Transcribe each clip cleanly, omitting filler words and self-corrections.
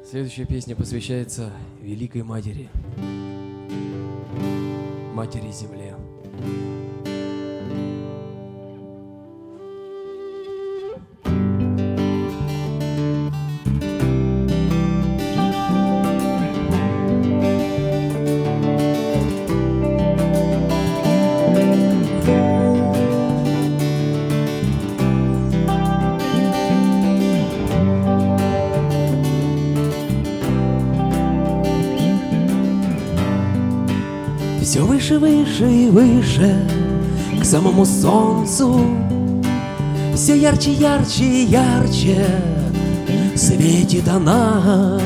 Следующая песня посвящается Великой Матери, Матери Земле. Все выше, выше и выше к самому солнцу, все ярче, ярче и ярче светит она.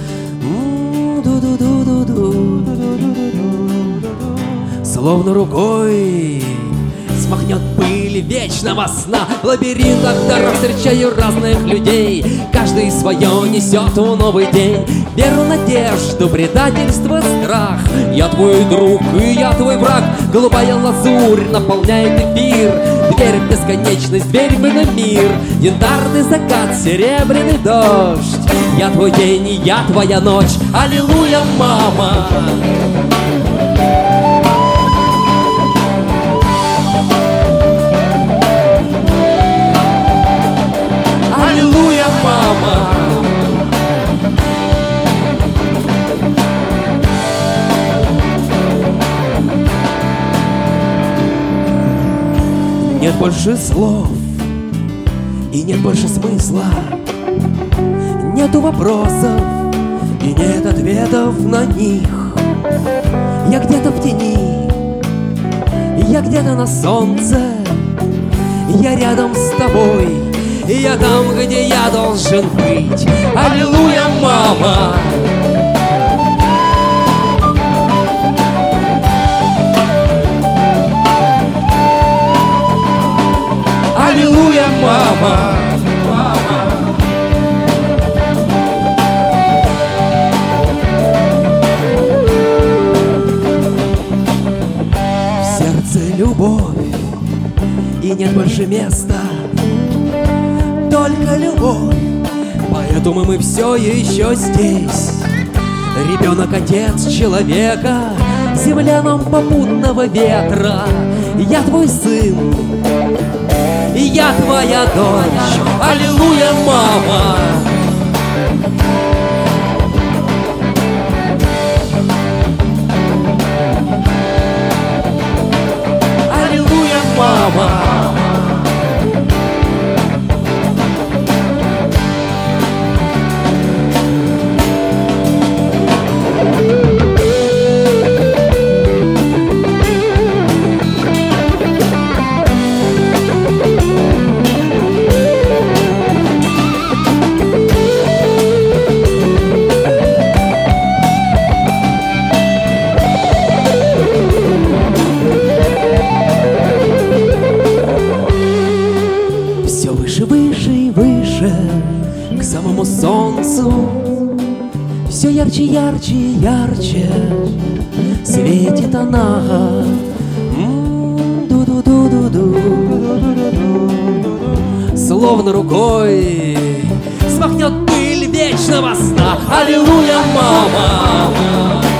Словно рукой смахнет пыль вечного сна. В лабиринтах дорог встречаю разных людей, каждый свое несет в новый день. Веру, надежду, предательство, страх. Я твой друг и я твой враг. Голубая лазурь наполняет эфир, дверь в бесконечность, дверь в иной мир. Янтарный закат, серебряный дождь. Я твой день и я твоя ночь. Аллилуйя, мама. Аллилуйя, мама. Нет больше слов и нет больше смысла, нету вопросов и нет ответов на них. Я где-то в тени, я где-то на солнце, я рядом с тобой, я там, где я должен быть. Аллилуйя, мама. Аллилуйя, мама. В сердце любовь и нет больше места, только любовь, поэтому мы все еще здесь. Ребенок, отец человека, земля нам попутного ветра. Я твой сын, я твоя дочь. Аллилуйя, мама. Аллилуйя, мама. Выше и выше к самому солнцу, все ярче, ярче и ярче светит она. Словно рукой смахнет пыль вечного сна. Аллилуйя, мама.